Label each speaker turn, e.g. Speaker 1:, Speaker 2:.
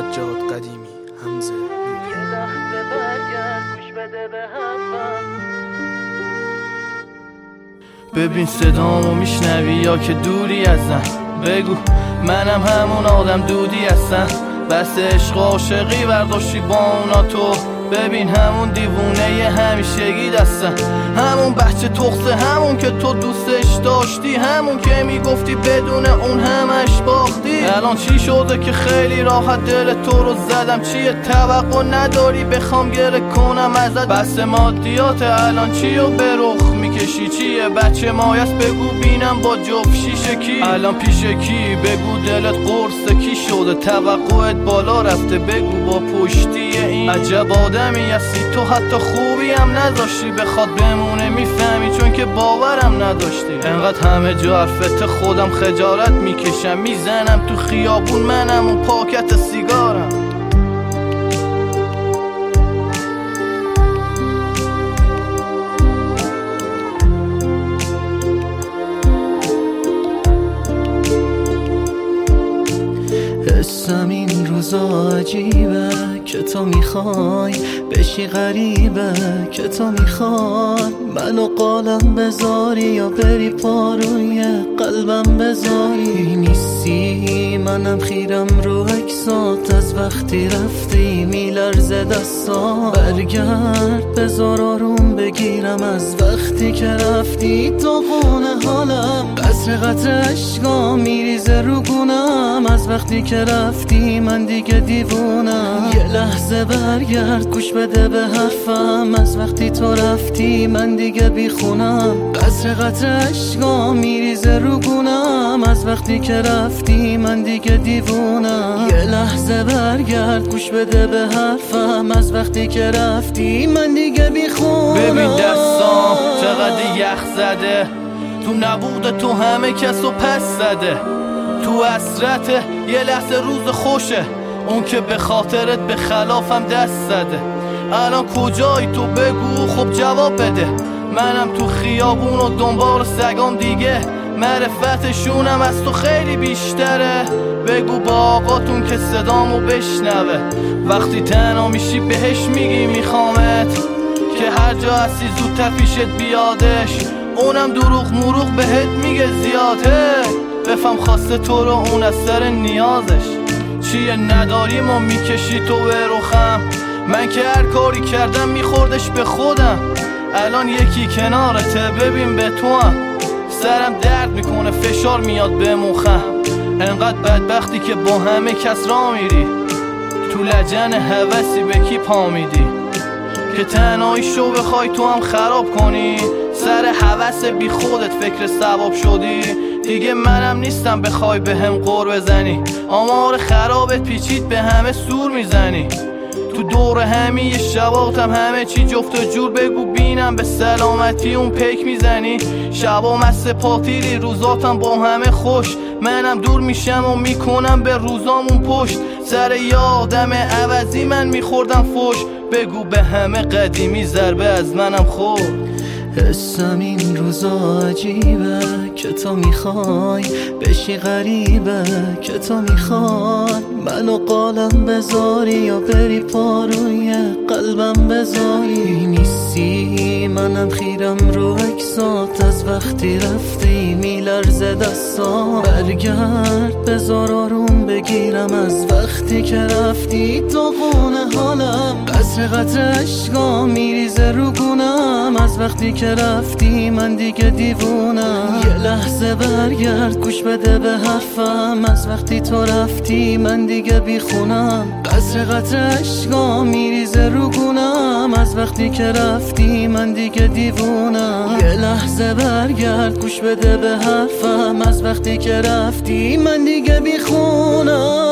Speaker 1: سجاد قدیمی، حمزه نوری.
Speaker 2: یه لحظه برگرد گوش بده به حرفم.
Speaker 3: ببین صدامو میشنوی یا که دوری ازم؟ بگو منم همون آدم دودی هستم. بس عشق و عاشقی برداشتی با اونا تو. ببین همون دیوونه همیشگی دستم، همون بچه تخصه، همون که تو دوستش داشتی، همون که میگفتی بدون اون همش باختی. الان چی شده که خیلی راحت دل تو رو زدم؟ چیه توقع نداری بخوام گره کنم ازت؟ بس مادیات الان چی و به رخ میکشی؟ چیه بچه مایست بگو بینم با جفت شیشه کی؟ الان پیش کی؟ بگو دلت قرص کی شده؟ توقعت بالا رفته بگو با پشتی این عجب آدمی هستی تو، حتی خوبی هم نذاشتی بخواد بمونه. میفهمی چون که باورم نداشتی. انقدر همه جا حرفت خودم خجالت میکشم، میزنم تو خیابون منم اون پاکت سیگارم.
Speaker 4: حسم این روزا عجیبه که تو میخوای بشی غریبه، که تو میخوای منو قالم بذاری یا بری پاروی قلبم بذاری. نیستی منم خیرم رو عکسات، از وقتی رفتی میلرزه دستام. برگرد بذار آروم بگیرم، از وقتی که رفتی تو خونه حالم. قطر قطر عشقا میریزه رو گونم، از وقتی که رفتی من دیگه دیوونم. یه لحظه برگرد گوش بده به حرفم، از وقتی تو رفتی من دیگه بیخونم. قطر قطر عشقا میریزه رو گونم، از وقتی که رفتی من دیگه دیوونم. یه لحظه برگرد گوش بده به حرفم، از وقتی که رفتی من دیگه بیخونم.
Speaker 3: ببین دستام چقدر یخ زده، تو نبود تو همه کسو پس زده. تو حسرته یه لحظه روز خوشه، اون که به خاطرت به خلافم دست زده. الان کجایی تو بگو خب جواب بده. منم تو خیابون و دنبال سگام دیگه، معرفتشونم از تو خیلی بیشتره. بگو با آقاتون که صدامو بشنوه، وقتی تنها میشی بهش میگی میخوامت، که هر جا هستی زودتر پیشت بیادش. اونم دروغ مروغ بهت میگه زیاده، بفهم خواسته تو رو اون از سر نیازش. چیه نداریم و میکشی تو به رخم؟ من که هر کاری کردم میخوردش به خودم. الان یکی کنارته ببین به تو هم سرم درد میکنه، فشار میاد به مخم. انقدر بدبختی که با همه کس را میری، تو لجن هوسی به کی پا میدی؟ که تنهایی شو بخوای تو هم خراب کنی، سر هوس بی خودت فکر ثواب شدی. دیگه منم نیستم بخوای به هم قور بزنی، آمار خرابت پیچید به همه سور میزنی. تو دور همه شباتم همه چی جفت و جور، بگو بینم به سلامتی اون پیک میزنی. شبا مست پاتیری روزاتم با همه خوش، منم دور میشم و میکنم به روزامون پشت. سر یادم عوضی من میخوردم فوش، بگو به همه قدیمی ضربه از منم خورد.
Speaker 4: حسم این روزا عجیبه که تو میخوای بشی غریبه، که تو میخوای منو قالم بذاری یا بری پاروی قلبم بذاری. نیستی منم خیرم رو عکسات، از وقتی رفتی میلرزه دستام. برگرد بذار آروم بگیرم، از وقتی که رفتی تو خونه حالم. قطر قطر عشقا میریزه رو گونم، از وقتی که رفتی من دیگه دیوونم. یه لحظه برگرد گوش بده به حرفم، از وقتی تو رفتی من دیگه بیخونم. قطر قطر عشقا میریزه رو گونم، از وقتی که رفتی من دیگه دیوونم. یه لحظه برگرد گوش بده به حرفم، از وقتی که رفتی من دیگه بیخونم.